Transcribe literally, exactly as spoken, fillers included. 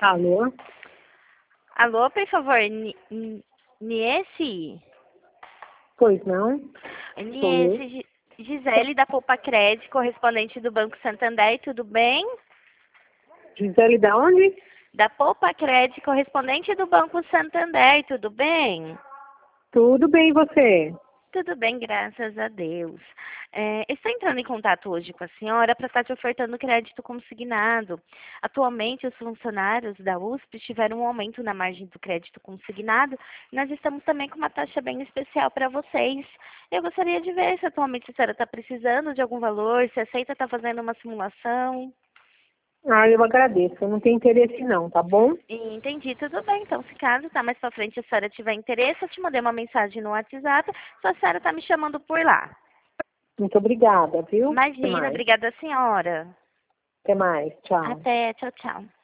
Alô? Alô, por favor, Ni- Ni- Niesse? Pois não? Sou eu. Niesse, Gi- Gisele da Poupa Cred, correspondente do Banco Santander, tudo bem? Gisele da onde? Da Poupa Cred, correspondente do Banco Santander, tudo bem? Tudo bem, e você? Tudo bem, graças a Deus. É, estou entrando em contato hoje com a senhora para estar te ofertando crédito consignado. Atualmente, os funcionários da U S P tiveram um aumento na margem do crédito consignado. Nós estamos também com uma taxa bem especial para vocês. Eu gostaria de ver se atualmente a senhora está precisando de algum valor, se aceita estar fazendo uma simulação. Ah, eu agradeço. Eu não tenho interesse não, tá bom? Entendi, tudo bem. Então, se caso tá mais pra frente a senhora tiver interesse, eu te mandei uma mensagem no WhatsApp, só a senhora tá me chamando por lá. Muito obrigada, viu? Até Imagina, mais. obrigada, senhora. Até mais. Tchau. Até, tchau, tchau.